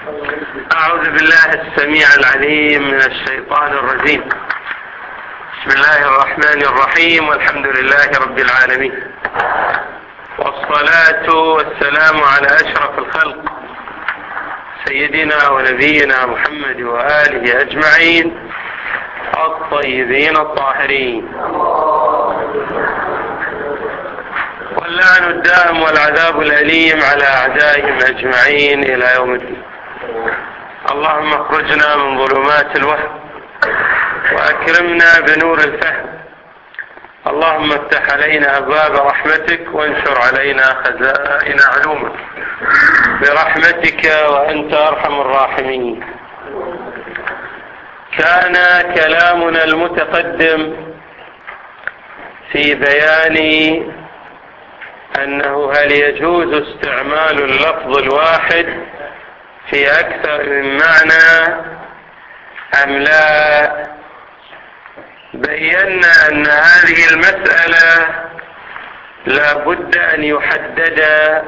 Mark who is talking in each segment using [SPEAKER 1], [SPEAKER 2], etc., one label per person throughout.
[SPEAKER 1] أعوذ بالله السميع العليم من الشيطان الرجيم. بسم الله الرحمن الرحيم، والحمد لله رب العالمين، والصلاة والسلام على أشرف الخلق سيدنا ونبينا محمد وآله أجمعين الطيبين الطاهرين، واللعن الدائم والعذاب الأليم على أعدائهم أجمعين إلى يوم الدين. اللهم اخرجنا من ظلمات الوهم وأكرمنا بنور الفهم. اللهم افتح علينا أبواب رحمتك وانشر علينا خزائن علومك برحمتك وأنت أرحم الراحمين. كان كلامنا المتقدم في بيان أنه هل يجوز استعمال اللفظ الواحد في أكثر من معنى أم لا. بينا أن هذه المسألة لا بد أن يحدد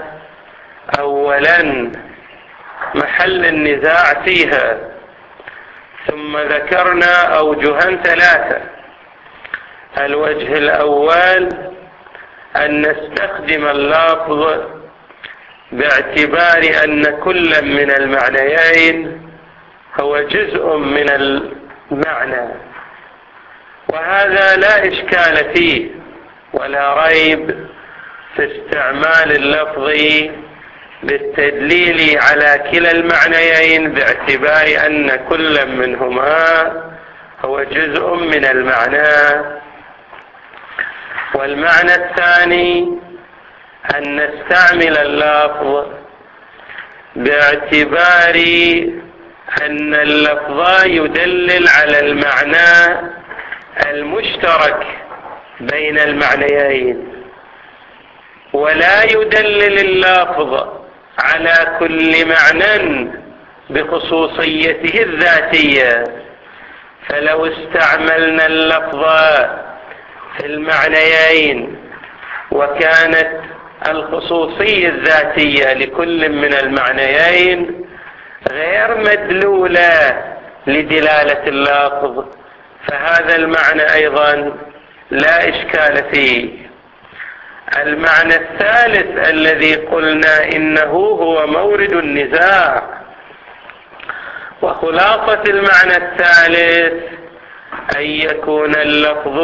[SPEAKER 1] أولا محل النزاع فيها، ثم ذكرنا أوجها ثلاثة. الوجه الأول أن نستخدم اللفظ باعتبار أن كل من المعنيين هو جزء من المعنى، وهذا لا إشكال فيه ولا ريب في استعمال اللفظ للتدليل على كلا المعنيين باعتبار أن كل منهما هو جزء من المعنى. والمعنى الثاني أن نستعمل اللفظ باعتبار أن اللفظ يدلل على المعنى المشترك بين المعنيين، ولا يدلل اللفظ على كل معنى بخصوصيته الذاتية. فلو استعملنا اللفظ في المعنيين وكانت الخصوصية الذاتية لكل من المعنيين غير مدلولة لدلالة اللفظ، فهذا المعنى أيضا لا إشكال فيه. المعنى الثالث الذي قلنا إنه هو مورد النزاع، وخلاصة المعنى الثالث أن يكون اللفظ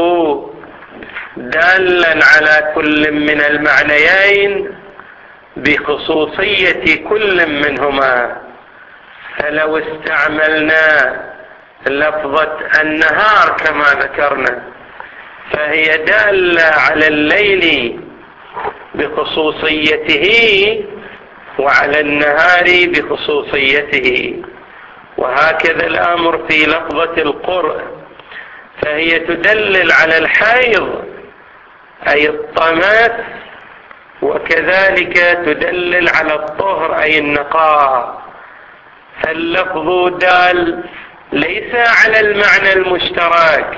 [SPEAKER 1] دالا على كل من المعنيين بخصوصية كل منهما. فلو استعملنا لفظة النهار كما ذكرنا فهي دالة على الليل بخصوصيته وعلى النهار بخصوصيته، وهكذا الأمر في لفظة القرء، فهي تدلل على الحيض أي الطمس، وكذلك تدلل على الطهر أي النقاء. فاللفظ دال ليس على المعنى المشترك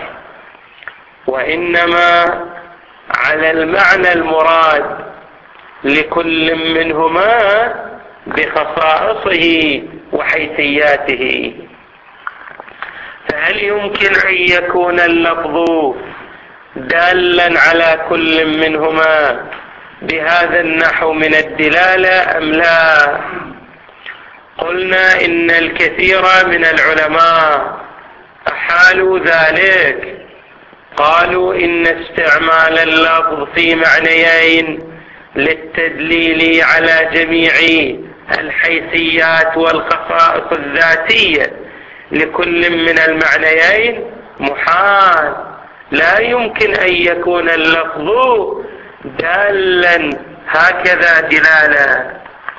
[SPEAKER 1] وإنما على المعنى المراد لكل منهما بخصائصه وحيثياته. فهل يمكن أن يكون اللفظ دالا على كل منهما بهذا النحو من الدلالة أم لا؟ قلنا إن الكثير من العلماء أحالوا ذلك، قالوا إن استعمال اللفظ في معنيين للتدليل على جميع الحيثيات والخصائص الذاتية لكل من المعنيين محال، لا يمكن أن يكون اللفظ دالا هكذا دلالة.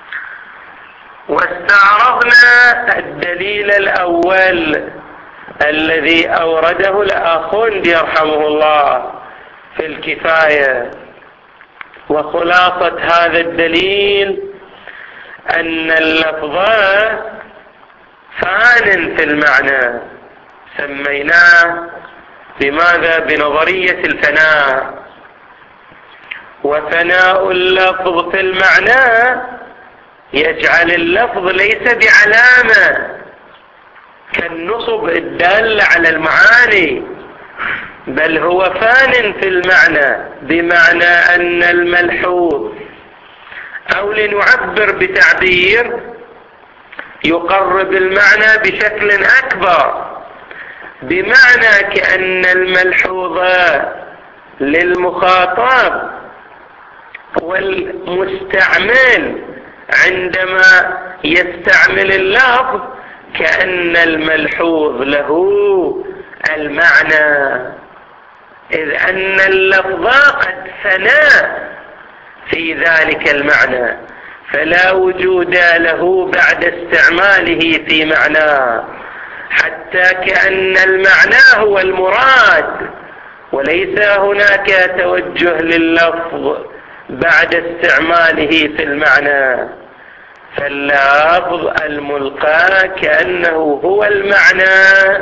[SPEAKER 1] واستعرضنا الدليل الأول الذي أورده الأخوندي يرحمه الله في الكفاية، وخلاصة هذا الدليل أن اللفظ فان في المعنى، سميناه بماذا؟ بنظرية الفناء. وفناء اللفظ في المعنى يجعل اللفظ ليس بعلامة كالنصب الدالة على المعاني، بل هو فان في المعنى، بمعنى أن الملحوظ، أو لنعبر بتعبير يقرب المعنى بشكل أكبر، بمعنى كأن الملحوظ للمخاطب والمستعمل عندما يستعمل اللفظ كأن الملحوظ له المعنى، إذ أن اللفظ قد فنى في ذلك المعنى، فلا وجود له بعد استعماله في معناه، حتى كأن المعنى هو المراد، وليس هناك توجه لللفظ بعد استعماله في المعنى، فاللفظ الملقى كأنه هو المعنى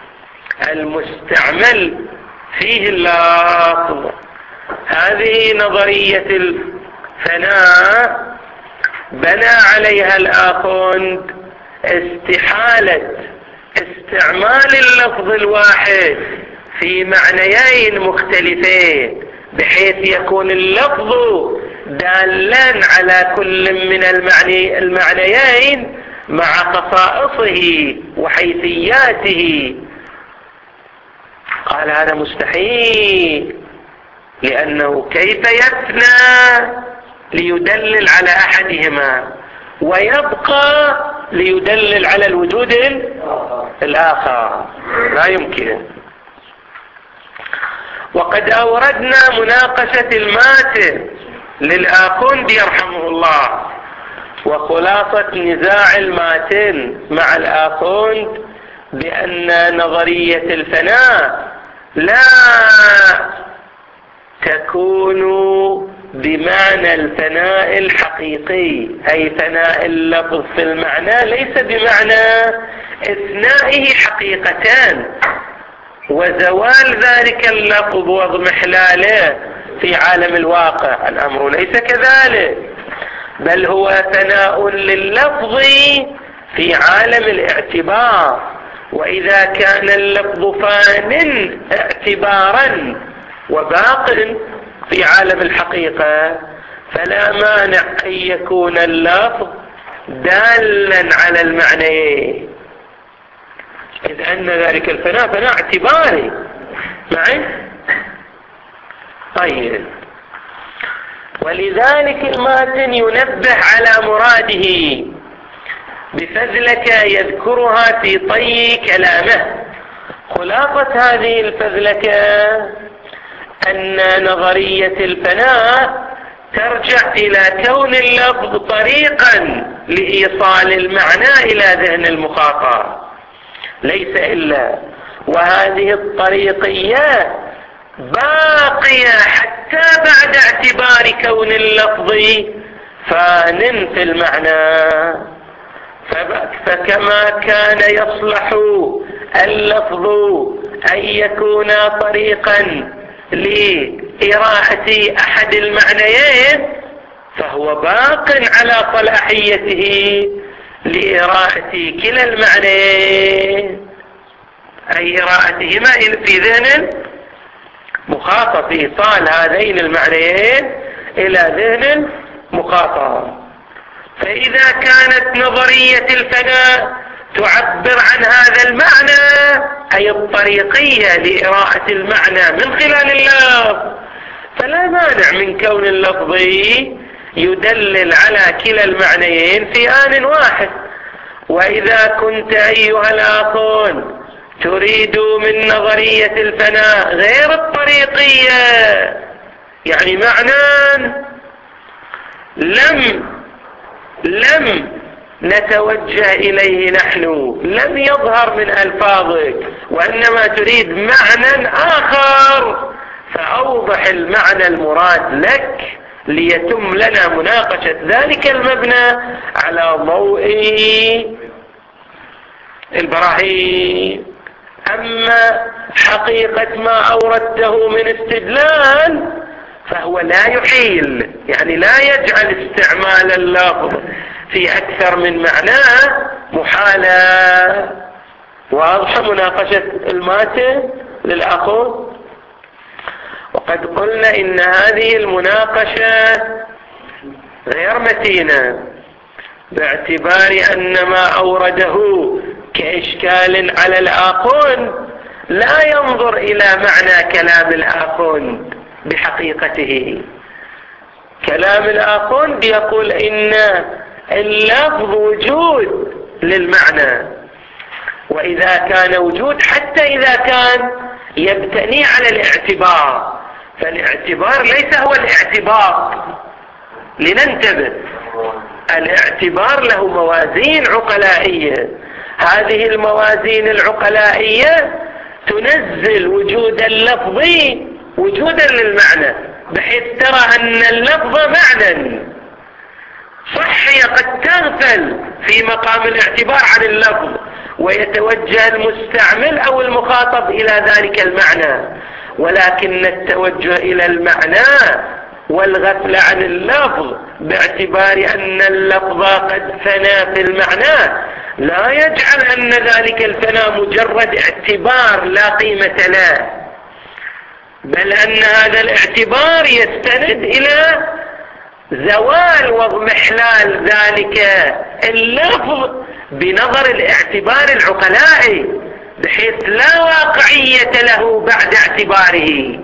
[SPEAKER 1] المستعمل فيه اللفظ. هذه نظرية الفناء بنى عليها الآخوند استحالة استعمال اللفظ الواحد في معنيين مختلفين، بحيث يكون اللفظ دالا على كل من المعنيين مع خصائصه وحيثياته. قال هذا مستحيل، لأنه كيف يفنى ليدلل على أحدهما ويبقى ليدلل على الوجود الآخر؟ لا يمكن. وقد أوردنا مناقشة الماتن للآخوند يرحمه الله، وخلاصة نزاع الماتن مع الآخوند بأن نظرية الفناء لا تكون بمعنى الفناء الحقيقي، أي فناء اللفظ في المعنى ليس بمعنى إثنائه حقيقتان وزوال ذلك اللفظ واضمحلاله في عالم الواقع. الأمر ليس كذلك، بل هو ثناء لللفظ في عالم الاعتبار، وإذا كان اللفظ فان اعتبارا وباق في عالم الحقيقة فلا مانع أن يكون اللفظ دالا على المعنى، إذ أن ذلك الفناء فناء اعتباري. معي؟ طيب، ولذلك الماتن ينبه على مراده بفذلكة يذكرها في طي كلامه. خلاصة هذه الفذلكة أن نظرية الفناء ترجع إلى كون اللفظ طريقا لإيصال المعنى إلى ذهن المخاطب، ليس إلا، وهذه الطريقية باقية حتى بعد اعتبار كون اللفظ فان في المعنى. فكما كان يصلح اللفظ أن يكون طريقا لإراءة أحد المعنيين، فهو باق على صلاحيته لإراءة كلا المعنيين، أي إراءتهما في ذهن مخاطب، إيصال هذين المعنيين إلى ذهن مخاطب. فإذا كانت نظرية الفناء تعبر عن هذا المعنى، أي الطريقية لإراءة المعنى من خلال اللفظ، فلا مانع من كون اللفظ يدلل على كلا المعنيين في آن واحد. وإذا كنت أيها الآخون تريد من نظرية الفناء غير الطريقية، يعني معنى لم نتوجه إليه نحن، لم يظهر من ألفاظك، وإنما تريد معنى آخر، فأوضح المعنى المراد لك ليتم لنا مناقشة ذلك المبنى على ضوء البراهين. أما حقيقة ما أوردته من استدلال فهو لا يحيل، يعني لا يجعل استعمال اللفظ في أكثر من معنى محالة. واضحة مناقشة الماتن للأخذ. وقد قلنا إن هذه المناقشة غير متينة، باعتبار أن ما أورده كإشكال على الآخون لا ينظر إلى معنى كلام الآخون بحقيقته. كلام الآخون بيقول إن اللفظ وجود للمعنى، وإذا كان وجود حتى إذا كان يبتني على الاعتبار، فالاعتبار ليس هو الاعتبار. لننتبه، الاعتبار له موازين عقلائية، هذه الموازين العقلائية تنزل وجود اللفظ وجودا للمعنى، بحيث ترى أن اللفظ معنى صح قد تغفل في مقام الاعتبار عن اللفظ، ويتوجه المستعمل أو المخاطب إلى ذلك المعنى، ولكن التوجه إلى المعنى والغفل عن اللفظ باعتبار أن اللفظ قد فنى في المعنى لا يجعل أن ذلك الفناء مجرد اعتبار لا قيمة له، بل أن هذا الاعتبار يستند إلى زوال واضمحلال ذلك اللفظ بنظر الاعتبار العقلائي، بحيث لا واقعية له بعد اعتباره.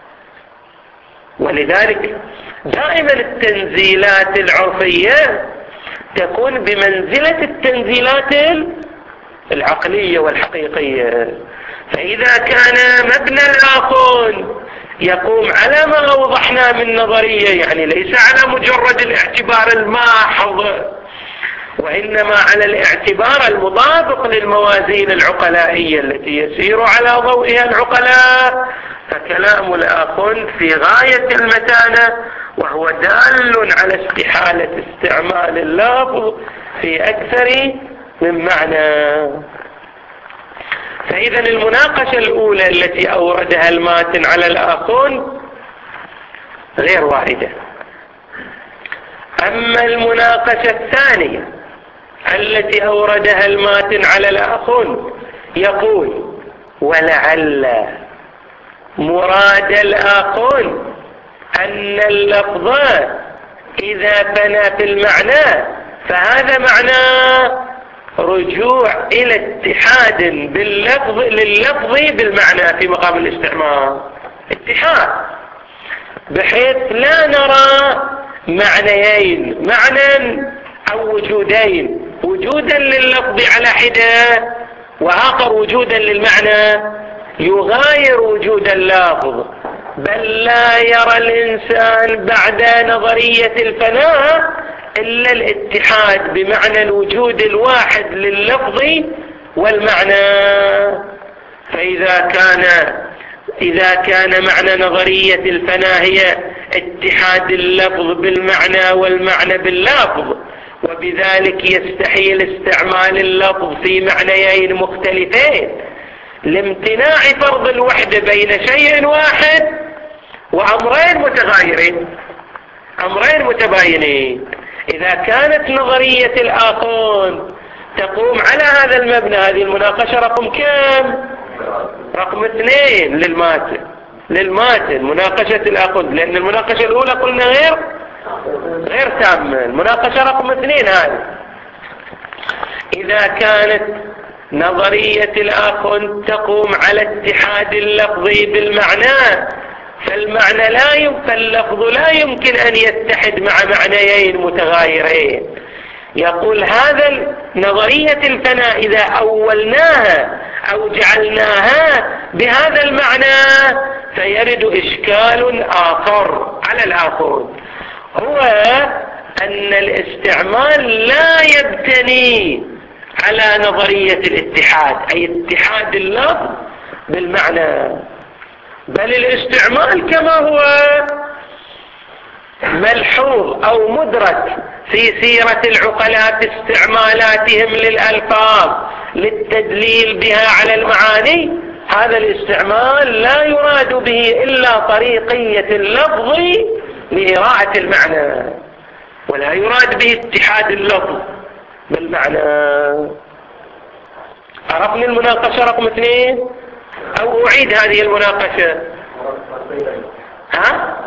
[SPEAKER 1] ولذلك دائما التنزيلات العرفية تكون بمنزلة التنزيلات العقلية والحقيقية. فإذا كان مبنى الآخون يقوم على ما أوضحنا من نظرية، يعني ليس على مجرد الاعتبار الماحظ، وإنما على الاعتبار المطابق للموازين العقلائية التي يسير على ضوئها العقلاء، فكلام الآخون في غاية المتانة، وهو دال على استحالة استعمال اللفظ في أكثر من معنى. فإذا المناقشة الأولى التي أوردها الماتن على الآخون غير واردة. أما المناقشة الثانية التي أوردها الماتن على الآخون يقول: ولعل مراد الآخون أن اللفظ إذا فنى في المعنى فهذا معناه رجوع إلى اتحاد لللفظ بالمعنى في مقام الاستعمال، اتحاد، بحيث لا نرى معنيين، معنى أو وجودين، وجودا لللفظ على حدة وآخر وجودا للمعنى يغاير وجود اللفظ، بل لا يرى الإنسان بعد نظرية الفناء إلا الاتحاد بمعنى الوجود الواحد لللفظ والمعنى. إذا كان معنى نظرية الفناء هي اتحاد اللفظ بالمعنى والمعنى باللفظ، وبذلك يستحيل استعمال اللفظ في معنيين مختلفين لامتناع فرض الوحدة بين شيء واحد وأمرين متغايرين، أمرين متباينين. إذا كانت نظرية الآخون تقوم على هذا المبنى، هذه المناقشة رقم كم؟ رقم 2 للماتن مناقشة الآخون، لأن المناقشة الأولى قلنا غير تامة. المناقشة رقم 2 هذه. إذا كانت نظرية الآخون تقوم على اتحاد اللفظ بالمعنى فاللفظ لا يمكن أن يتحد مع معنيين متغايرين. يقول هذا نظرية الفناء إذا أولناها أو جعلناها بهذا المعنى فيرد إشكال آخر على الآخرون، هو أن الاستعمال لا يبتني على نظرية الاتحاد، أي اتحاد اللفظ بالمعنى، بل الاستعمال كما هو ملحوظ أو مدرك في سيرة العقلاء في استعمالاتهم للألفاظ للتدليل بها على المعاني، هذا الاستعمال لا يراد به إلا طريقية اللفظ لإراعة المعنى. ولا يراد به اتحاد اللفظ بالمعنى. عرفنا المناقشة رقم 2 أو أعيد هذه المناقشة؟ ها؟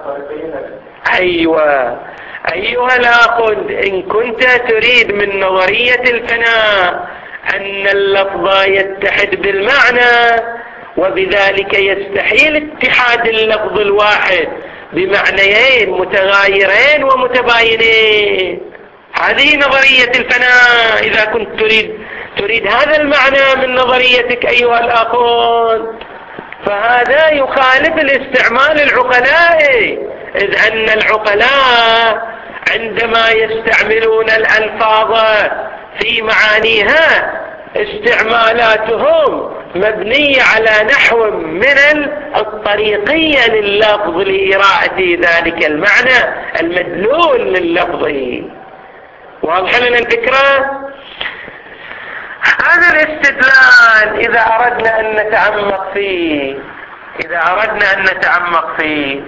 [SPEAKER 1] أيوة أيها الأخ، إن كنت تريد من نظرية الفناء أن اللفظ يتحد بالمعنى وبذلك يستحيل اتحاد اللفظ الواحد بمعنيين متغايرين ومتباينين، هذه نظرية الفناء. إذا كنت تريد هذا المعنى من نظريتك أيها الأخوان، فهذا يخالف الاستعمال العقلائي، إذ أن العقلاء عندما يستعملون الألفاظ في معانيها استعمالاتهم مبنية على نحو من الطريقية لللفظ لإراءة ذلك المعنى المدلول لللفظ. واضح لنا الفكرة؟ هذا الاستدلال إذا أردنا أن نتعمق فيه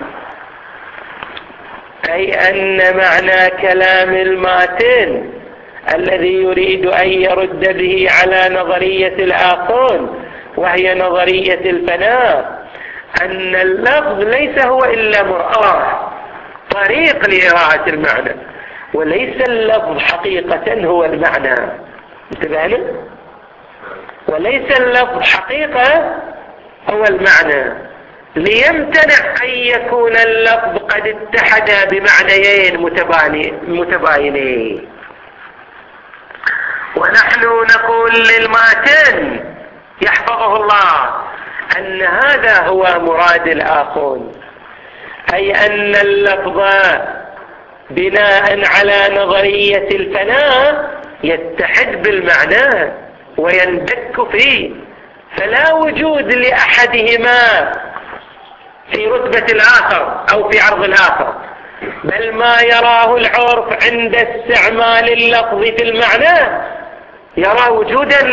[SPEAKER 1] أي أن معنى كلام الماتن الذي يريد أن يرد به على نظرية الآخون وهي نظرية الفناء، أن اللفظ ليس هو إلا مرآة، طريق لإراءة المعنى، وليس اللفظ حقيقة هو المعنى. انتبهنا؟ وليس اللفظ حقيقة هو المعنى، ليمتنع أن يكون اللفظ قد اتحد بمعنيين متباينين. ونحن نقول للماتن يحفظه الله أن هذا هو مراد الآخون، أي أن اللفظ بناء على نظرية الفناء يتحد بالمعنى ويندك فيه، فلا وجود لأحدهما في رتبة الآخر أو في عرض الآخر، بل ما يراه العرف عند استعمال اللفظ في المعنى يرى وجودا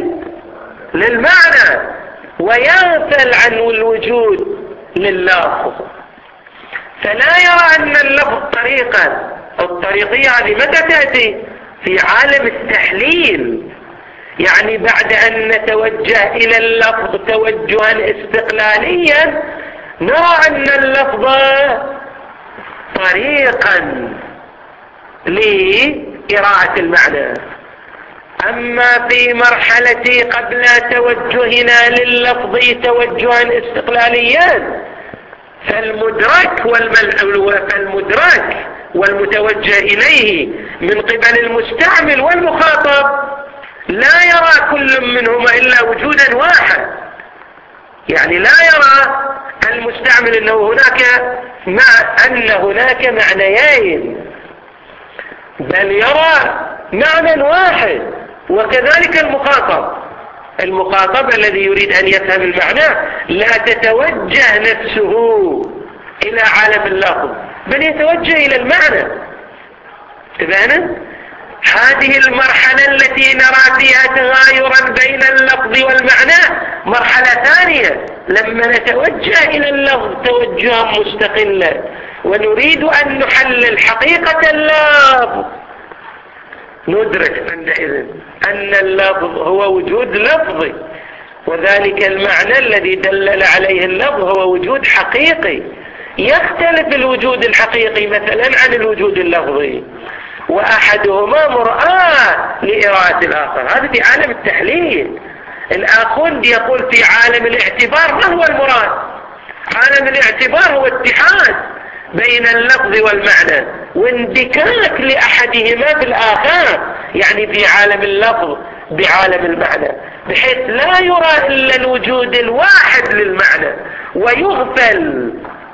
[SPEAKER 1] للمعنى ويغفل عن الوجود لللفظ، فلا يرى أن اللفظ طريقا. الطريقية هذه متى تأتي؟ في عالم التحليل، يعني بعد أن نتوجه إلى اللفظ توجها استقلاليا نرى أن اللفظ طريقا لإراءة المعنى. أما في مرحلة قبل توجهنا لللفظ توجها استقلاليا فالمدرك والمتوجه إليه من قبل المستعمل والمخاطب لا يرى كل منهما إلا وجودا واحد، يعني لا يرى المستعمل أن هناك معنيين، بل يرى معنى واحد. وكذلك المخاطب الذي يريد أن يفهم المعنى لا تتوجه نفسه إلى عالم اللفظ بل يتوجه إلى المعنى. تبانا هذه المرحلة التي نرى فيها تغايرا بين اللفظ والمعنى مرحلة ثانية، لما نتوجه إلى اللفظ توجها مستقلا ونريد أن نحلل حقيقة اللفظ ندرك عندئذ أن اللفظ هو وجود لفظي، وذلك المعنى الذي دلل عليه اللفظ هو وجود حقيقي يختلف الوجود الحقيقي مثلا عن الوجود اللفظي، وأحدهما مرآة لإراءة الآخر. هذا في عالم التحليل. الآخون يقول في عالم الاعتبار ما هو المراد؟ عالم الاعتبار هو اتحاد بين اللفظ والمعنى واندكاك لأحدهما بالآخر، يعني في عالم اللفظ بعالم المعنى، بحيث لا يرى إلا الوجود الواحد للمعنى ويغفل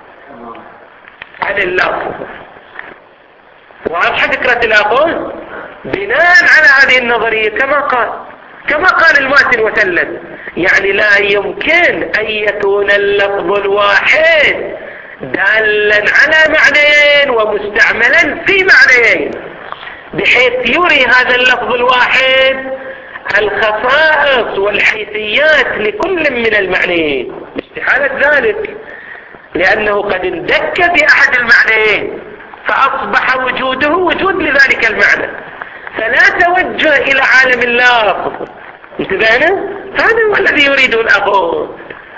[SPEAKER 1] عن اللفظ. واضحة فكرة الآخون؟ بناء على هذه النظرية كما قال الماتن وسلم، يعني لا يمكن أن يكون اللفظ الواحد دالا على معنيين ومستعملا في معنيين بحيث يري هذا اللفظ الواحد الخصائص والحيثيات لكل من المعنيين. استحالة ذلك، لأنه قد اندك في أحد المعنيين فأصبح وجوده وجود لذلك المعنى، فلا توجه إلى عالم اللفظ. انتبهنا؟ هذا هو الذي يريده الآخرون.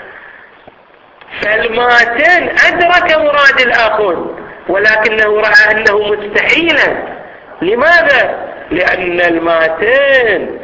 [SPEAKER 1] فالماتن أدرك مراد الآخرون ولكنه رأى أنه مستحيلا. لماذا؟ لأن الماتن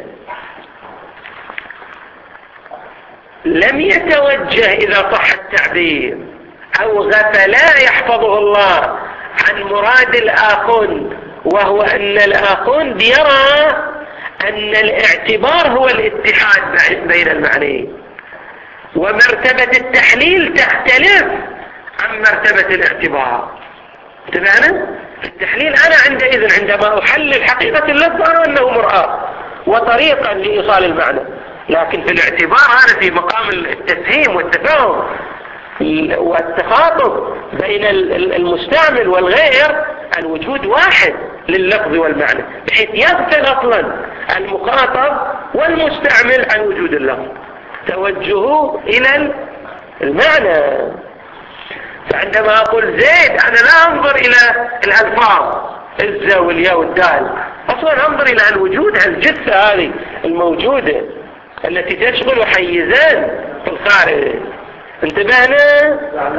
[SPEAKER 1] لم يتوجه إذا صح التعبير أو غفلا يحفظه الله عن مراد الآخون، وهو أن الآخون يرى أن الاعتبار هو الاتحاد بين المعنيين، ومرتبة التحليل تختلف عن مرتبة الاعتبار. انتبهنا؟ التحليل أنا عندئذ عندما أحلل حقيقة اللفظ أرى أنه مرآة وطريقا لإيصال المعنى، لكن في الاعتبار أنا في مقام التفهيم والتفاهم والتخاطب بين المستعمل والغير، الوجود واحد لللفظ والمعنى، بحيث يغفل أصلا المخاطب والمستعمل عن وجود اللفظ، توجهه إلى المعنى. فعندما أقول زيد أنا لا أنظر إلى الألفاظ الزا والياء والدال، أصلا أنظر إلى الوجود، الجثة هذه الموجودة التي تشغل حيزان في الخارج. انتبهنا؟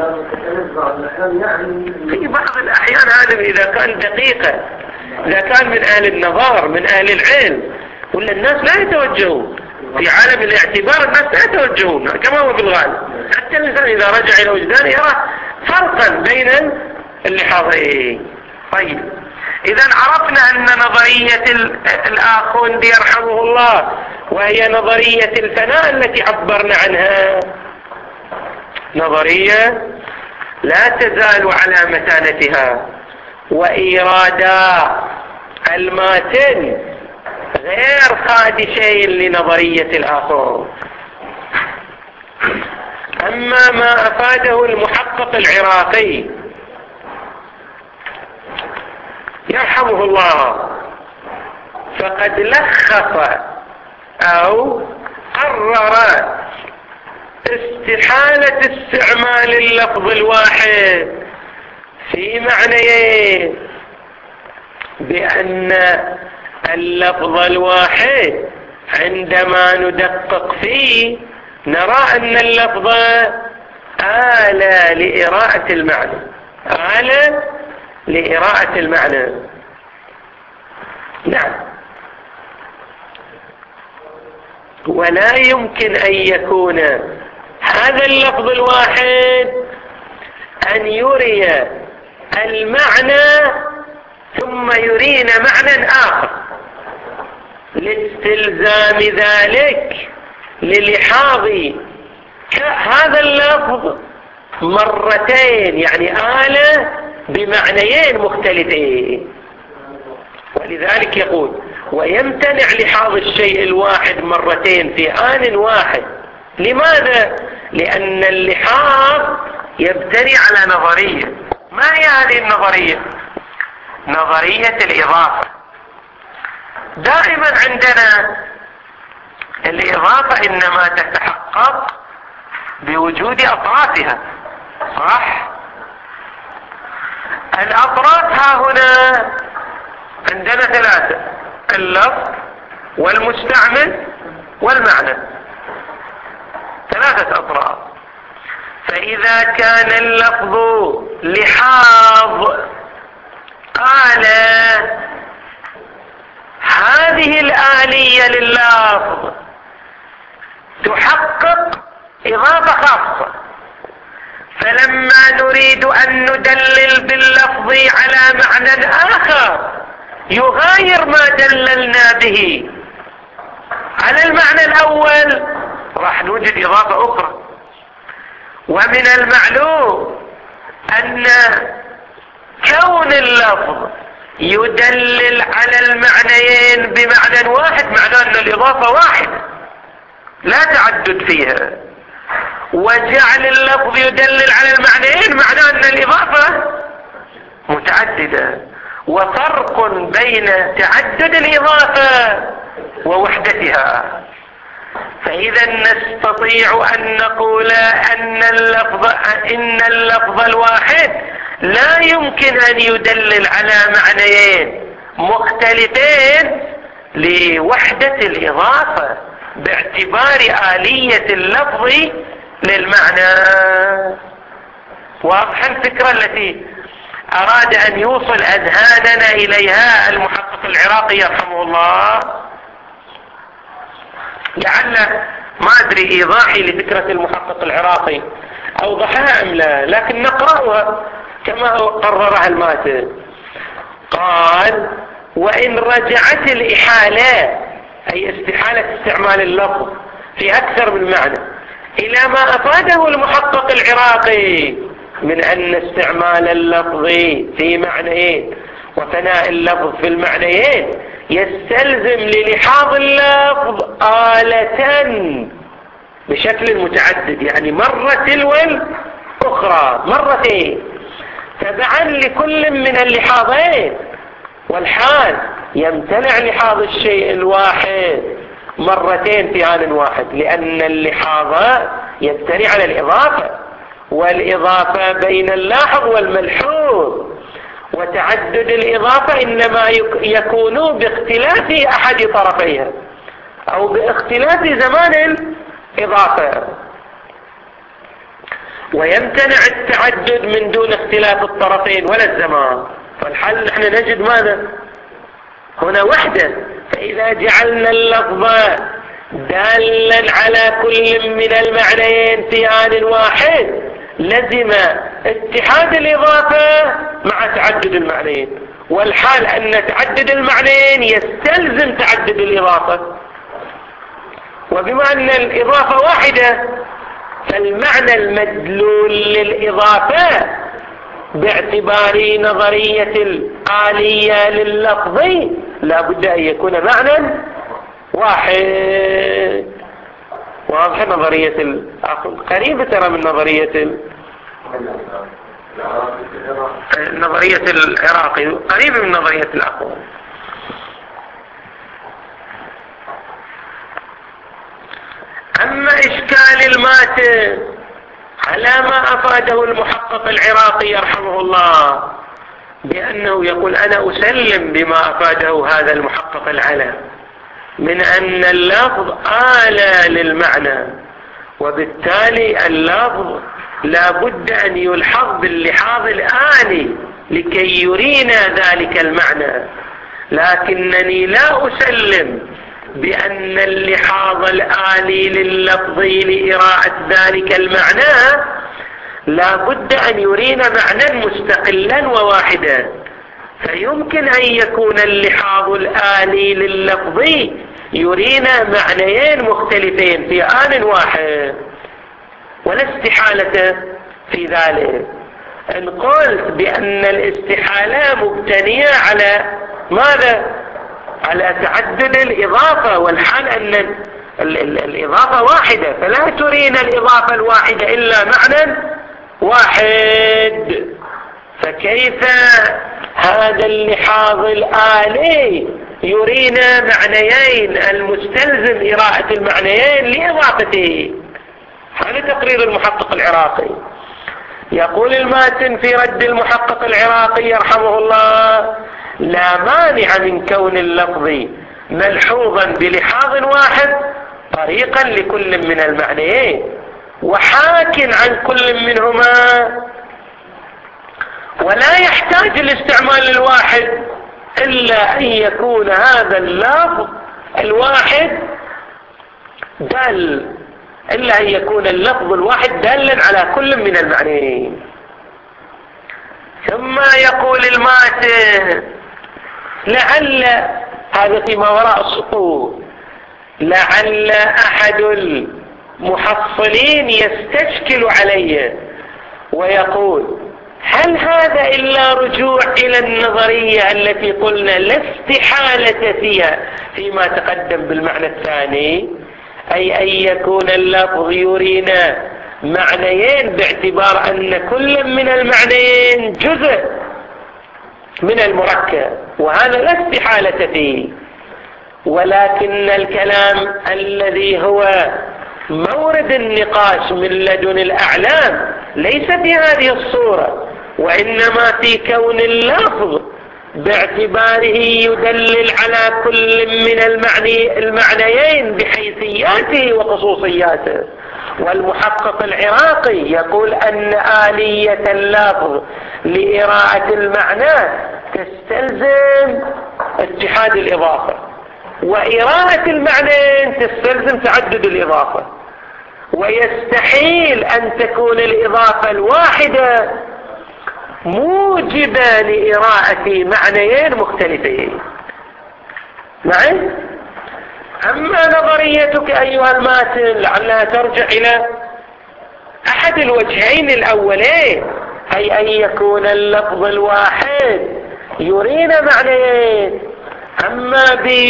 [SPEAKER 1] في بعض الأحيان هذا إذا كان دقيقة، إذا كان من أهل النظر من أهل العلم، ولا الناس لا يتوجهون في عالم الاعتبار، الناس لا يتوجهون كما هو بالغالب. حتى الإنسان إذا رجع إلى وجدانه يرى فرقا بين اللحظين. طيب، إذا عرفنا أن نظرية الآخون يرحمه الله وهي نظرية الفناء التي عبرنا عنها، نظرية لا تزال على متانتها، وإيرادا الماتن غير خادشين لنظرية الآخر. أما ما أفاده المحقق العراقي يرحمه الله، فقد لخص أو قرر استحالة استعمال اللفظ الواحد في معنيين، بأن اللفظ الواحد عندما ندقق فيه نرى أن اللفظ آلة لإراءة المعنى، آلة لإراءة المعنى. نعم، ولا يمكن أن يكون هذا اللفظ الواحد أن يري المعنى ثم يرينا معنى آخر لاستلزام ذلك للحاظ هذا اللفظ مرتين، يعني آلة بمعنيين مختلفين. ولذلك يقول ويمتنع لحاظ الشيء الواحد مرتين في آن واحد. لماذا؟ لأن اللحاظ يبتني على نظرية. ما هي هذه النظرية؟ نظرية الإضافة. دائما عندنا الإضافة إنما تتحقق بوجود أطرافها، صح؟ الأطراف ها هنا عندنا ثلاثة: اللفظ والمستعمل والمعنى، ثلاثة أطراف. فإذا كان اللفظ لحاظ قال هذه الآلية لللفظ تحقق إضافة خاصة، فلما نريد أن ندلل باللفظ على معنى آخر يغاير ما دللنا به على المعنى الأول، راح نوجد إضافة أخرى. ومن المعلوم أن كون اللفظ يدلل على المعنيين بمعنى واحد معناه أن الإضافة واحدة لا تعدد فيها، وجعل اللفظ يدلل على المعنيين معناه أن الإضافة متعددة. وفرق بين تعدد الإضافة ووحدتها. فإذا نستطيع أن نقول أن اللفظ الواحد لا يمكن أن يدلل على معنيين مختلفين لوحدة الإضافة باعتبار آلية اللفظ للمعنى. واضح الفكرة التي أراد أن يوصل أذهاننا إليها المحقق العراقي يرحمه الله؟ لعل ما أدري إيضاحي لفكرة المحقق العراقي أوضحها أم لا، لكن نقرأها كما قررها الماتن. قال: وإن رجعت الإحالة، أي استحالة استعمال اللفظ في أكثر من معنى، إلى ما أفاده المحقق العراقي من أن استعمال اللفظ في معنيين وفناء اللفظ في المعنيين يستلزم للحاظ اللفظ آلة بشكل متعدد، يعني مرة تلو الأخرى، مرتين تبعا لكل من اللحاظين، والحال يمتنع لحاظ الشيء الواحد مرتين في آن واحد، لأن اللحاظ يبتني على الإضافة، والإضافة بين اللاحظ والملحوظ، وتعدد الإضافة إنما يكون باختلاف أحد طرفيها أو باختلاف زمان الإضافة، ويمتنع التعدد من دون اختلاف الطرفين ولا الزمان. فالحل نحن نجد ماذا؟ هنا وحدة. فإذا جعلنا اللفظ دالا على كل من المعنيين في آن واحد لزم اتحاد الإضافة مع تعدد المعنيين، والحال أن تعدد المعنيين يستلزم تعدد الإضافة، وبما أن الإضافة واحدة فالمعنى المدلول للإضافة باعتبار نظرية الآلية لللفظ لا بد أن يكون معنى واحد. واضح نظرية العقل قريبة ترى من نظرية العراقي، قريبة من نظرية العقل. أما إشكال الماتن على ما أفاده المحقق العراقي يرحمه الله بأنه يقول: أنا أسلم بما أفاده هذا المحقق العلم من أن اللفظ آلة للمعنى، وبالتالي اللفظ لا بد أن يلحظ باللحاظ الآلي لكي يرينا ذلك المعنى، لكنني لا أسلم بأن اللحاظ الآلي لللفظ لإراءة ذلك المعنى لا بد أن يرينا معنى مستقلا وواحدا. فيمكن أن يكون اللحاظ الآلي لللفظ يرينا معنيين مختلفين في آن واحد، ولا استحالة في ذلك. إن قلت بأن الاستحالة مبتنية على ماذا؟ على تعدد الإضافة، والحال أن الإضافة واحدة، فلا ترينا الإضافة الواحدة إلا معنى واحد، فكيف هذا اللحاظ الآلي يرينا معنيين المستلزم إراءة المعنيين لإضافته؟ هذا تقرير المحقق العراقي. يقول الماتن في رد المحقق العراقي يرحمه الله: لا مانع من كون اللفظ ملحوظا بلحاظ واحد طريقا لكل من المعنيين وحاك عن كل منهما، ولا يحتاج الاستعمال الواحد إلا أن يكون هذا اللفظ الواحد إلا أن يكون اللفظ الواحد دالا على كل من المعنيين. ثم يقول الماتن: لعل هذا فيما وراء السطور، لعل أحد المحصلين يستشكل علي ويقول: هل هذا إلا رجوع إلى النظرية التي قلنا لا استحالة فيها فيما تقدم بالمعنى الثاني، أي أن يكون اللفظ يرينا معنيين باعتبار أن كل من المعنيين جزء من المركب، وهذا لا استحالة فيه. ولكن الكلام الذي هو مورد النقاش من لدن الأعلام ليس في هذه الصورة، وإنما في كون اللفظ باعتباره يدلل على كل من المعنيين بحيثياته وخصوصياته. والمحقق العراقي يقول أن آلية اللفظ لإراءة المعنى تستلزم اتحاد الإضافة، وإراءة المعنى تستلزم تعدد الإضافة، ويستحيل أن تكون الإضافة الواحدة موجبة لإراءة معنيين مختلفين. معي؟ أما نظريتك أيها الماتن لعلها ترجع إلى أحد الوجهين الأولين، أي أن يكون اللفظ الواحد يرينا معنيين. أما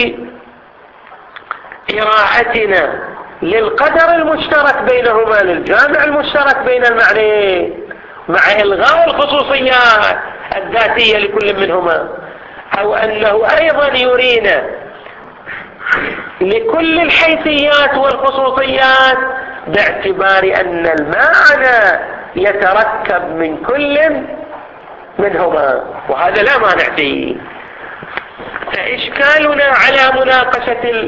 [SPEAKER 1] بإراءتنا للقدر المشترك بينهما، للجامع المشترك بين المعنيين، مع إلغاء الخصوصيات الذاتية لكل منهما، أو أنه أيضا يرينا لكل الحيثيات والخصوصيات باعتبار أن المعنى يتركب من كل منهما، وهذا لا مانع فيه. فإشكالنا على مناقشة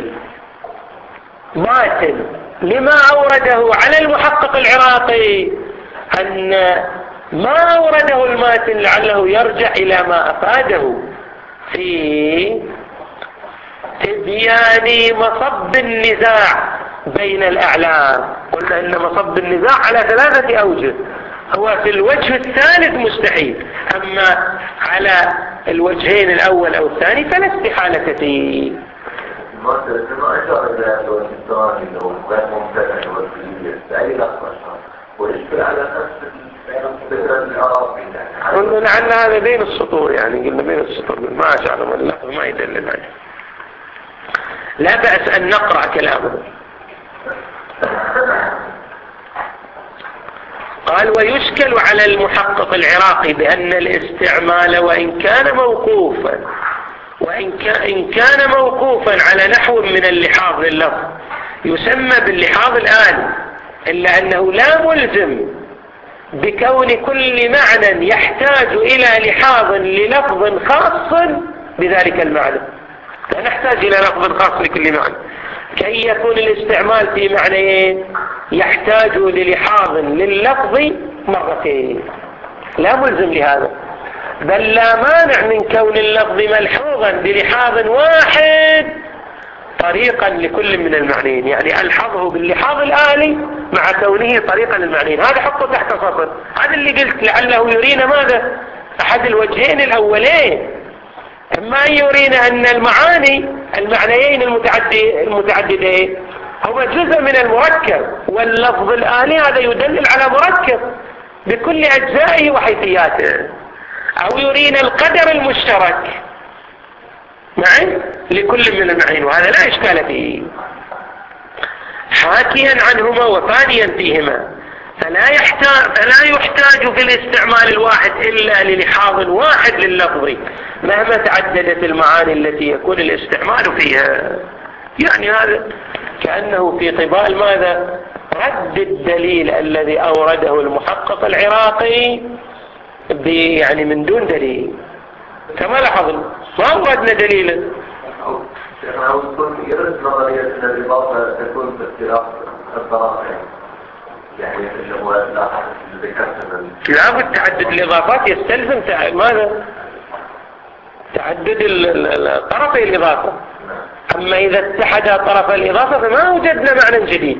[SPEAKER 1] الماتن لما أورده على المحقق العراقي أن ما أورده الماتن لعله يرجع إلى ما أفاده في تبيان مصب النزاع بين الأعلام. قلنا إن مصب النزاع على 3 أوجه، هو في الوجه الثالث مستحيل، أما على الوجهين الأول أو الثاني فلا استحالة فيه.
[SPEAKER 2] ما أشار إلى الوجه الثاني اللي هو غير ممتنع والكلية بأي لحظة ويشكل على نفس الفكرة العربي.
[SPEAKER 1] قلنا لعل هذا بين السطور، يعني قلنا بين السطور ما أشعر من اللفظ ما يدلل عليه. لا بأس أن نقرأ كلامه. قال ويشكل على المحقق العراقي بأن الاستعمال وإن كان موقوفا على نحو من اللحاظ لللفظ يسمى باللحاظ الآلي، إلا أنه لا ملزم بكون كل معنى يحتاج إلى لحاظ للفظ خاص بذلك المعنى. لا نحتاج إلى لفظ خاص لكل معنى، كي يكون الاستعمال في معنيين يحتاج للحاظ لللفظ مرتين، لا ملزم لهذا، بل لا مانع من كون اللفظ ملحوظا بلحاظ واحد طريقا لكل من المعنيين، يعني ألحظه باللحاظ الآلي مع كونه طريقا للمعنيين. هذا حطه تحت سطر، هذا اللي قلت لعله يرينا ماذا؟ أحد الوجهين الأولين، اما ان يرينا ان المعنيين المتعددين هما جزء من المركب، واللفظ الآلي هذا يدلل على مركب بكل اجزائه وحيثياته، او يرينا القدر المشترك معي لكل من المعنيين، وهذا لا اشكال فيه، حاكيا عنهما وفانيا فيهما، فلا يحتاج في الاستعمال الواحد إلا للحاظ واحد لللفظ مهما تعددت المعاني التي يكون الاستعمال فيها. يعني هذا كأنه في قبال ماذا؟ رد الدليل الذي أورده المحقق العراقي يعني من دون دليل، كما لاحظنا ما أوردنا دليلا.
[SPEAKER 2] يرد نظرية أن الإضافة تكون باختلاف الطرف، يعني
[SPEAKER 1] لابد تعدد الإضافات يستلزم ماذا؟ تعدد طرفي الإضافة. أما إذا اتحد طرف الإضافة فما وجدنا معنى جديد.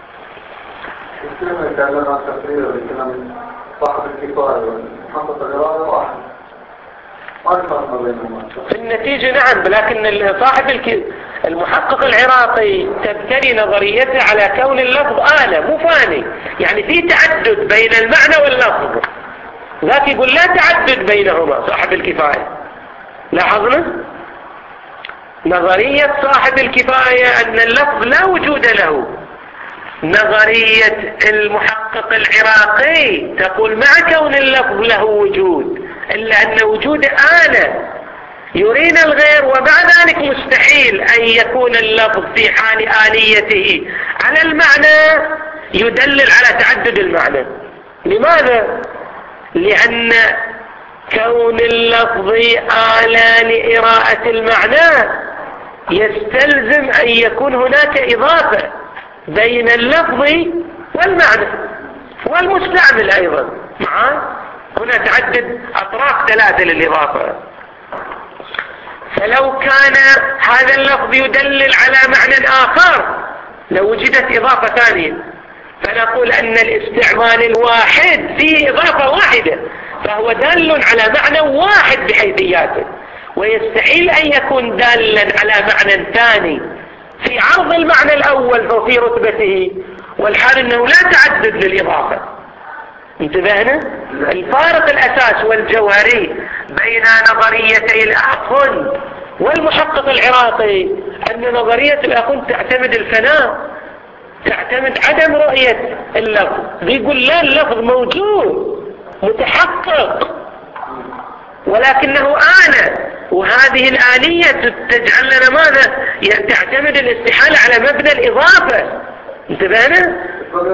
[SPEAKER 1] في النتيجة نعم، لكن صاحب المحقق العراقي تبتني نظريته على كون اللفظ آلة مو فاني، يعني في تعدد بين المعنى واللفظ، ذاك يقول لا تعدد بينهما صاحب الكفاية. لاحظنا نظرية صاحب الكفاية أن اللفظ لا وجود له، نظرية المحقق العراقي تقول مع كون اللفظ له وجود إلا أن وجود آلة يرينا الغير، ومع ذلك مستحيل أن يكون اللفظ في حال آليته على المعنى يدلل على تعدد المعنى. لماذا؟ لأن كون اللفظ آلة لإراءة المعنى يستلزم أن يكون هناك إضافة بين اللفظ والمعنى والمستعمل أيضا معه. هنا تعدد أطراف ثلاثة للإضافة. فلو كان هذا اللفظ يدلل على معنى آخر لو وجدت إضافة ثانية، فنقول أن الاستعمال الواحد فيه إضافة واحدة، فهو دال على معنى واحد بحيثياته، ويستحيل أن يكون دالا على معنى ثاني في عرض المعنى الأول وفي رتبته، والحال أنه لا تعدد للإضافة. انتبهنا؟ الفارق الأساس والجوهري بين نظريتي الأخن والمحقق العراقي أن نظرية الأخن تعتمد الفناء، تعتمد عدم رؤية اللفظ. بيقول لا، اللفظ موجود متحقق ولكنه آلة، وهذه الآلية تجعل لنا ماذا؟ تعتمد الاستحالة على مبنى الإضافة. انتبهنا؟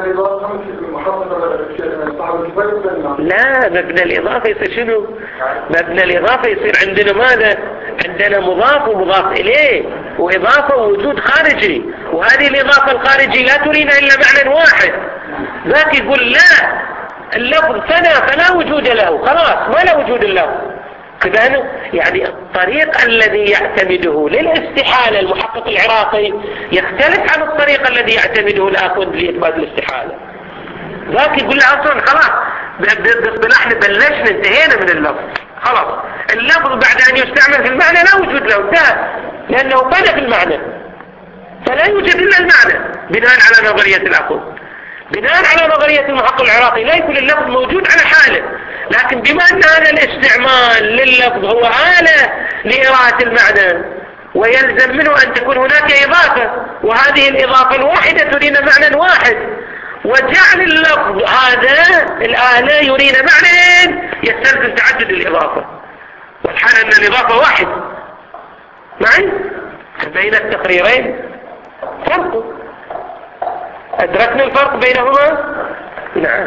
[SPEAKER 1] لا، مبنى الإضافة يصير شنو؟ مبنى الإضافة يصير عندنا ماذا؟ عندنا مضاف ومضاف إليه وإضافة ووجود خارجي، وهذه الإضافة الخارجي لا ترينا إلا معنى واحد. ذاك يقول لا، اللفظ ثنى فلا وجود له، خلاص ما لا وجود له. كذلك يعني الطريق الذي يعتمده للاستحالة المحقق العراقي يختلف عن الطريق الذي يعتمده الآخذ لإثبات الاستحالة. ذاك يقول له أصلا خلاص باصطلاحنا بلشنا انتهينا من اللفظ، خلاص اللفظ بعد أن يستعمل في المعنى لا وجود له، انتهى، لأنه بنى في المعنى فلا يوجد إلا المعنى بناء على نظرية الآخذ. بناء على نظرية المحقق العراقي لا يكون اللفظ موجود على حاله، لكن بما أن هذا الاستعمال لللفظ هو آلة لإراءة المعنى ويلزم منه أن تكون هناك إضافة، وهذه الإضافة الواحدة ترينا معنى واحد، وجعل اللفظ هذا الآلة يرينا معنى يستلزم تعدد الإضافة، والحال أن الإضافة واحد. معي؟ بين التقريرين فرق، أدركنا الفرق بينهما؟ نعم.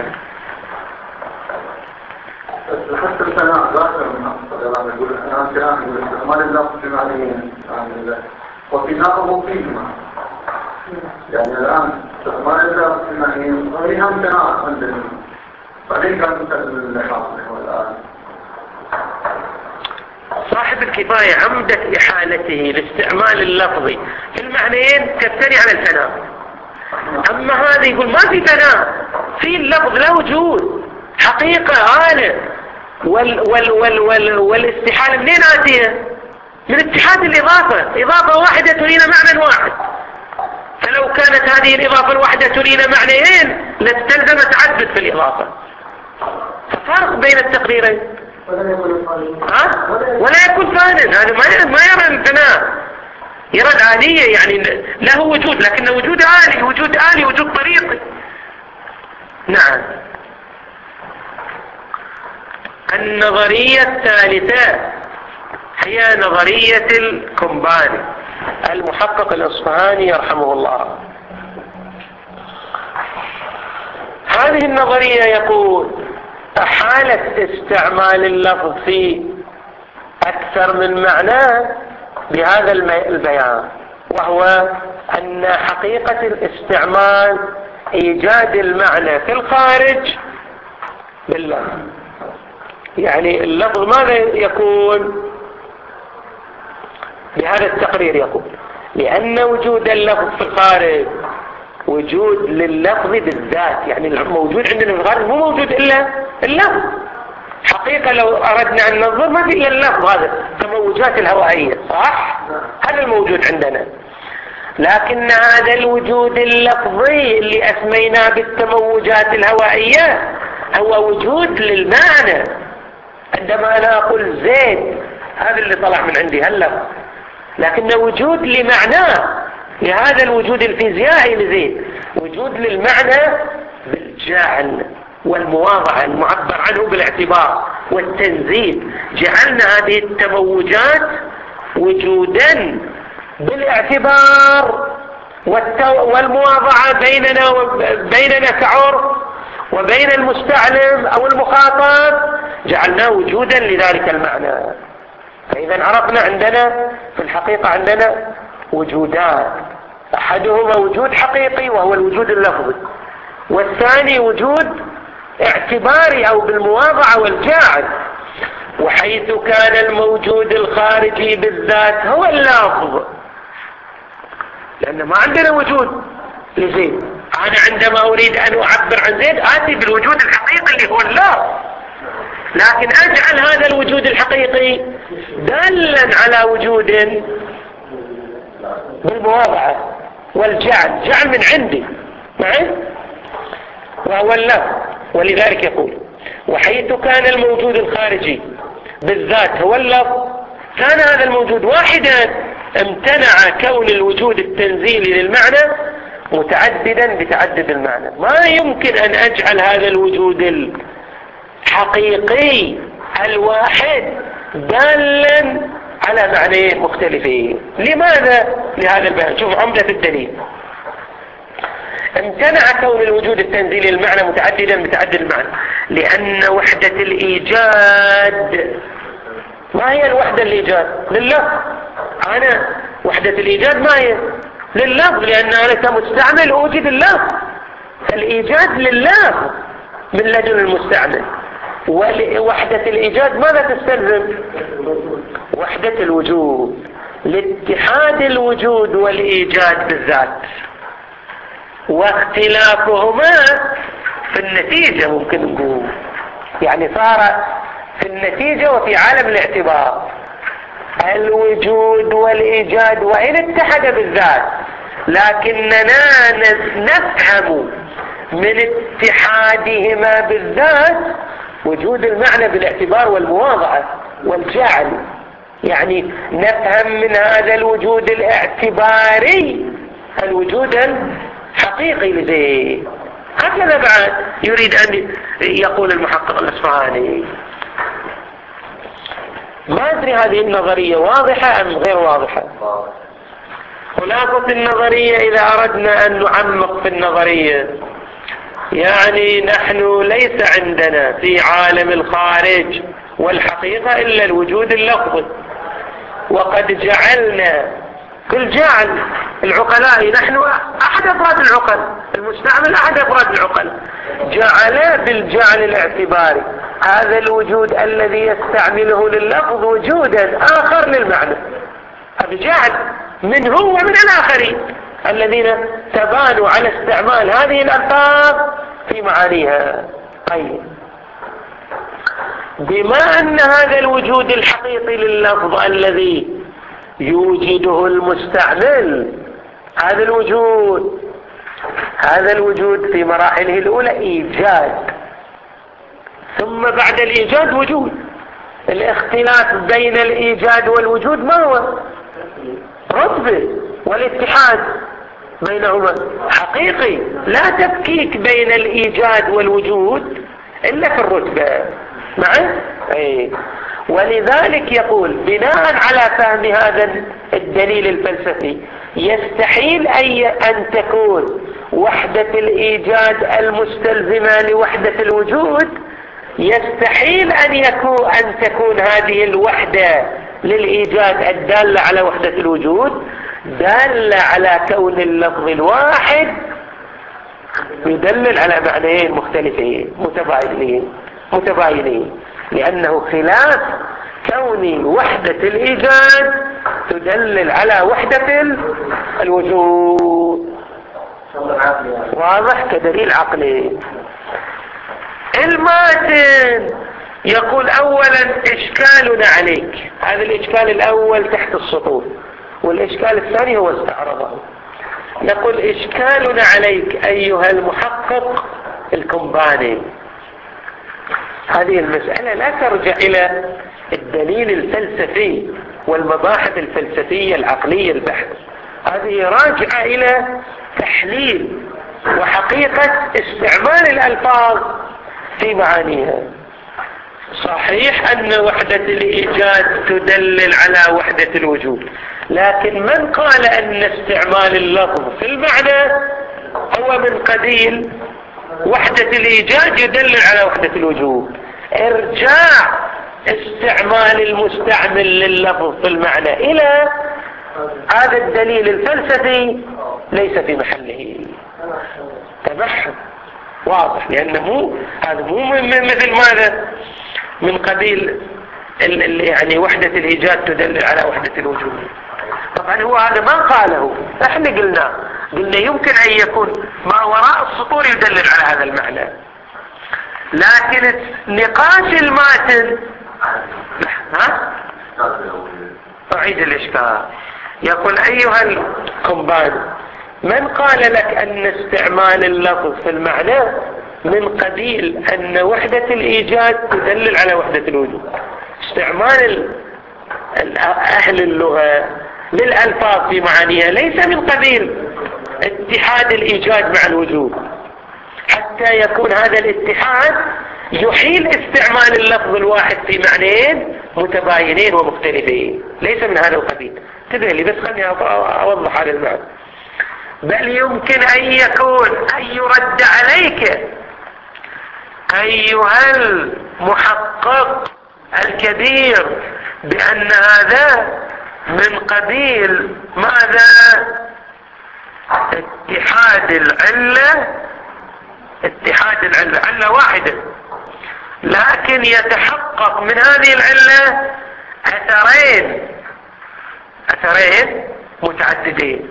[SPEAKER 2] حتى الثناء ذاكر من أصدقائنا يقول الآن كلام يقول استعمال اللفظ في معنيين وفناءه فيهما، يعني الآن استعمال اللفظ في معنيين وفيها امتناع عندنا، بعدين كان مثل اللحاظ الآن
[SPEAKER 1] صاحب الكفاية عمدة إحالته لاستعمال اللفظي في المعنيين تبتني على الفناء. أما هذا يقول ما في فناء، في اللفظ لا وجود حقيقة آلة، والاستحالة منين آتية؟ من اتحاد الإضافة، إضافة واحدة ترينا معنى واحد، فلو كانت هذه الإضافة الواحدة ترينا معنيين لاستلزم تعدد في الإضافة. ففرق بين التقريرين. ولا يكون فانا، هذا ما يرى الفناء، يرى الآلية، يعني له وجود لكنه وجود آلي، وجود آلي، وجود طريقي. نعم. النظرية الثالثة هي نظرية الكومباني المحقق الإصفهاني يرحمه الله. هذه النظرية يقول أحالة استعمال اللفظ في أكثر من معنى بهذا البيان، وهو أن حقيقة الاستعمال إيجاد المعنى في الخارج باللفظ. يعني اللفظ ماذا يكون؟ بهذا التقرير يقول لأن وجود اللفظ في الخارج وجود لللفظ بالذات، يعني الموجود عندنا في الخارج مو موجود إلا اللفظ. حقيقة لو أردنا أن ننظر ما في إلا اللفظ، هذا تموجات الهوائية، صح؟ هذا الموجود عندنا، لكن هذا الوجود اللفظي اللي أسميناه بالتموجات الهوائية هو وجود للمعنى. عندما أنا أقول زيد هذا اللي طلع من عندي هاللفظ، لكنه وجود لمعناه، لهذا الوجود الفيزيائي لزيد وجود للمعنى بالجعل والمواضعة المعبر عنه بالاعتبار والتنزيل. جعلنا هذه التموجات وجودا بالاعتبار والمواضعة بيننا كعرف وبين المستعلم أو المخاطب جعلناه وجودا لذلك المعنى. فإذا عرفنا عندنا في الحقيقة عندنا وجودان، أحدهما وجود حقيقي وهو الوجود اللفظي، والثاني وجود اعتباري أو بالمواضعة والجاعل. وحيث كان الموجود الخارجي بالذات هو اللفظ، لأن ما عندنا وجود لزيد، أنا عندما أريد أن أعبر عن زيد آتي بالوجود الحقيقي اللي هو اللفظ، لكن أجعل هذا الوجود الحقيقي دالا على وجود بالمواضعة والجعل، جعل من عندي معي وهو اللفظ. ولذلك يقول وحيث كان الموجود الخارجي بالذات هو اللفظ كان هذا الموجود واحدا، امتنع كون الوجود التنزيلي للمعنى متعددا بتعدد المعنى. ما يمكن أن أجعل هذا الوجود الحقيقي الواحد دالا على معنيين مختلفين. لماذا؟ لهذا البيان. شوف عمدة الدليل. امتنع كون الوجود التنزيلي للمعنى متعددا بتعدد المعنى لأن وحدة الإيجاد، ما هي الوحدة الإيجاد؟ لللفظ. أنا وحدة الإيجاد ما هي؟ لللفظ، لأن أنا كمستعمل أوجد اللفظ، فالإيجاد لله من لدن المستعمل. ووحدة الإيجاد ماذا تستلزم؟ وحدة الوجود، لاتحاد الوجود والإيجاد بالذات، واختلافهما في النتيجة ممكن نقول، يعني صار في النتيجة وفي عالم الاعتبار الوجود والإيجاد وإن اتحد بالذات، لكننا نفهم من اتحادهما بالذات وجود المعنى بالاعتبار والمواضعة والجعل. يعني نفهم من هذا الوجود الاعتباري الوجود الحقيقي لزيد. هكذا بعد يريد أن يقول المحقق الأصفهاني. ما أدري هذه النظرية واضحة أم غير واضحة. خلاصة النظرية إذا أردنا أن نعمق في النظرية، يعني نحن ليس عندنا في عالم الخارج والحقيقة إلا الوجود اللفظي، وقد جعلنا بالجعل العقلاء، نحن أحد أفراد العقل، المستعمل أحد أفراد العقل، جعل بالجعل الاعتباري هذا الوجود الذي يستعمله لللفظ وجودا آخر للمعنى، بجعل منه ومن الآخرين الذين تبانوا على استعمال هذه الألفاظ في معانيها. طيب، بما أن هذا الوجود الحقيقي لللفظ الذي يوجده المستعمل، هذا الوجود في مراحله الأولى إيجاد، ثم بعد الإيجاد وجود. الاختلاف بين الإيجاد والوجود ما هو؟ رتبة، والاتحاد بينهما حقيقي، لا تفكيك بين الإيجاد والوجود إلا في الرتبة معه. ولذلك يقول بناء على فهم هذا الدليل الفلسفي يستحيل أن تكون وحدة الإيجاد المستلزمة لوحدة الوجود، يستحيل أن تكون هذه الوحدة للإيجاد الدالة على وحدة الوجود دالة على كون اللفظ الواحد يدلل على معنيين مختلفين متباينين، لأنه خلاف كون وحدة الإيجاد تدلل على وحدة الوجود. واضح كدليل عقلي. الماتن يقول أولا إشكالنا عليك، هذا الإشكال الأول تحت السطور، والإشكال الثاني هو استعرضه. نقول إشكالنا عليك أيها المحقق الكمباني، هذه المسألة لا ترجع إلى الدليل الفلسفي والمباحث الفلسفية العقلية البحث، هذه راجعة إلى تحليل وحقيقة استعمال الألفاظ في معانيها. صحيح أن وحدة الإيجاد تدلل على وحدة الوجود، لكن من قال أن استعمال اللفظ في المعنى هو من قبيل وحدة الإيجاد يدلل على وحدة الوجود. ارجاع استعمال المستعمل لللفظ في المعنى إلى هذا الدليل الفلسفي ليس في محله. تبحث واضح، لأنه هذا مو مثل ماذا من قبيل يعني وحدة الإيجاد تدلل على وحدة الوجود. طبعا هو هذا ما قاله، احنا قلنا يمكن أن يكون ما وراء السطور يدلل على هذا المعنى، لكن نقاش الماتن أعيد الإشكال. يقول أيها الكمبان، من قال لك أن استعمال اللفظ في المعنى من قبيل أن وحدة الإيجاد تدلل على وحدة الوجود؟ استعمال أهل اللغة للألفاظ في معانيها ليس من قبيل اتحاد الإيجاد مع الوجود، حتى يكون هذا الاتحاد يحيل استعمال اللفظ الواحد في معنيين متباينين ومختلفين، ليس من هذا القبيل. انتبه لي بس، خلني أوضح هذا المعنى. بل يمكن أن يكون أن يرد عليك أيها المحقق الكبير بأن هذا من قبيل ماذا؟ اتحاد العلة علة واحدة، لكن يتحقق من هذه العلة أثرين متعددين.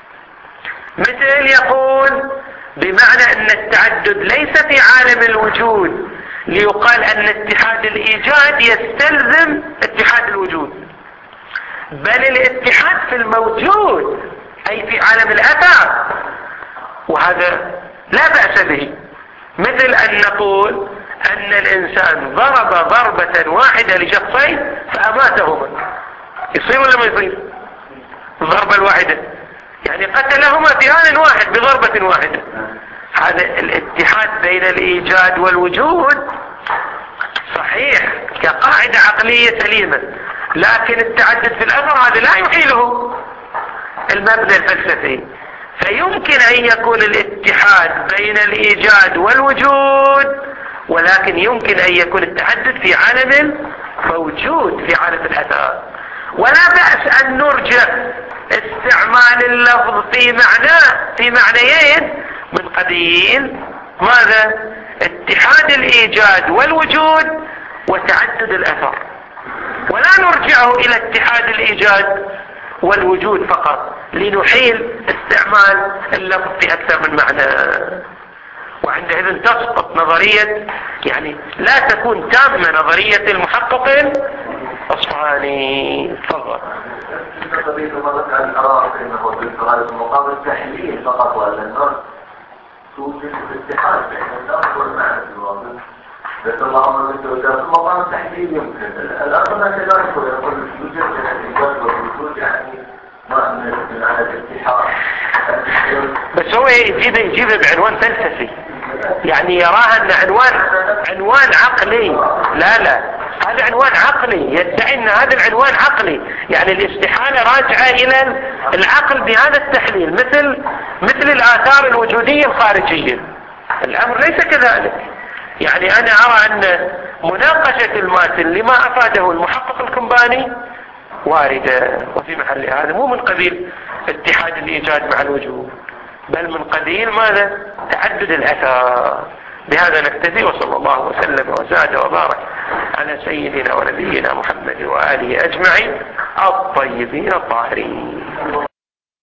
[SPEAKER 1] مثل يقول بمعنى أن التعدد ليس في عالم الوجود ليقال أن اتحاد الإيجاد يستلزم اتحاد الوجود، بل الاتحاد في الموجود أي في عالم الأثر، وهذا لا بأس به. مثل أن نقول أن الإنسان ضرب ضربة واحدة لشخصين فأماتهما، يصير ولا ما يصير؟ الضربة الواحدة يعني قتلهما في آن واحد بضربة واحدة. هذا الاتحاد بين الإيجاد والوجود صحيح كقاعدة عقلية سليمة، لكن التعدد في الأثر هذا لا يحيله المبنى الفلسفي. فيمكن أن يكون الاتحاد بين الإيجاد والوجود، ولكن يمكن أن يكون التعدد في عالم موجود في عالم الأثر. ولا بأس أن نرجع استعمال اللفظ في معنيين من قبيل ماذا؟ اتحاد الإيجاد والوجود وتعدد الأثر، ولا نرجعه إلى اتحاد الإيجاد والوجود فقط لنحيل استعمال اللفظ في أكثر من معنى. وعندئذ تسقط نظرية، يعني لا تكون تامة نظرية المحقق الأصفهاني. تفضل.
[SPEAKER 2] قضية مرة عن العراق إنه في المقام التحليل فقط، ولا النص توجد الاتحاد بين النص والمعنى في الواقع. بس اللهم مثل في المقام التحليل يمكن الأصل كذلك يقول يوجد الاتحاد والوجود، يعني ما من على الاتحاد.
[SPEAKER 1] بس هو يجيب بعنوان فلسفي، يعني يراها أن عنوان عقلي. لا هذا عنوان عقلي، يدعي أن هذا العنوان عقلي، يعني الاستحالة راجعة إلى العقل بهذا التحليل، مثل الآثار الوجودية الخارجية. الأمر ليس كذلك. يعني أنا أرى أن مناقشة الماتن لما أفاده المحقق الكمباني واردة وفي محل هذا، مو من قبيل اتحاد الإيجاد مع الوجود، بل من قبيل ماذا؟ تعدد الأثار. بهذا نكتفي، وصلى الله وسلم وزاد وبارك على سيدنا ونبينا محمد وآله أجمعين الطيبين الطاهرين.